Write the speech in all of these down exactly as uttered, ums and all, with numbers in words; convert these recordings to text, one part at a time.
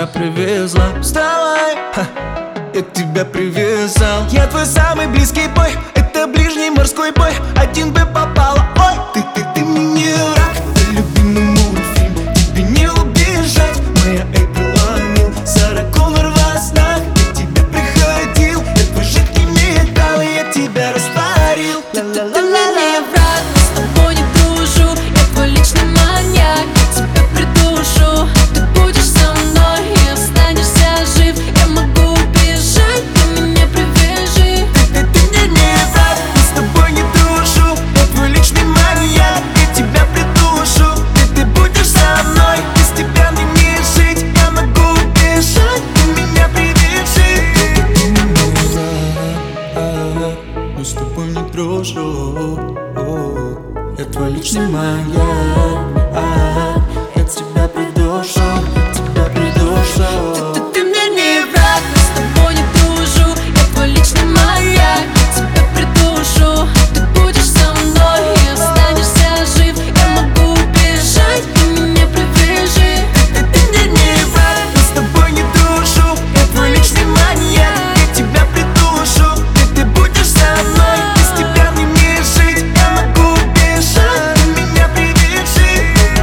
привезла. Вставай, ха, я тебя привязал. Я твой самый близкий бой, это ближний морской бой. Один бы попала, ой, ты, ты, ты мне не враг. Это любимый мультфильм, тебе не убежать. Моя Эйприл Мил, Сара Коннор во снах. Я тебе приходил, я твой жидкий металл, я тебя растворил. Ты, ты, ты мне не враг, с тобой не дружу. Я твой личный маньяк, я тебя придушу. Ты будешь со мной и останешься жив. Я могу убежать, ты меня привяжи. Ты, ты, ты мне не враг, с тобой не дружу. Я твой личный маньяк, я тебя придушу. Ты, ты будешь со мной, без тебя мне не жить. Я могу убежать, ты меня привяжи. Ты, ты, ты мне не враг, но с тобой не дружу. Я твой личный маньяк, я тебя придушу, тебя придушу. Ты, ты мне не враг, но с тобой не дружу. Я твой личный маньяк, я тебя придушу. Ты будешь со мной и останешься жив. Я могу убежать, ты меня привяжи. Ты, ты мне не враг, но с тобой не дружу. Я твой личный маньяк, я тебя придушу. Ты, ты будешь со мной, без тебя мне не жить. Я могу убежать, ты меня привяжи.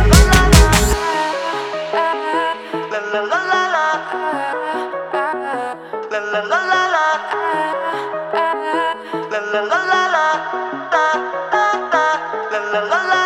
Ла-ла-ла-ла-ла, ла-ла-ла-ла-ла, ла-ла-ла-ла-ла, ла-ла-ла-ла-ла.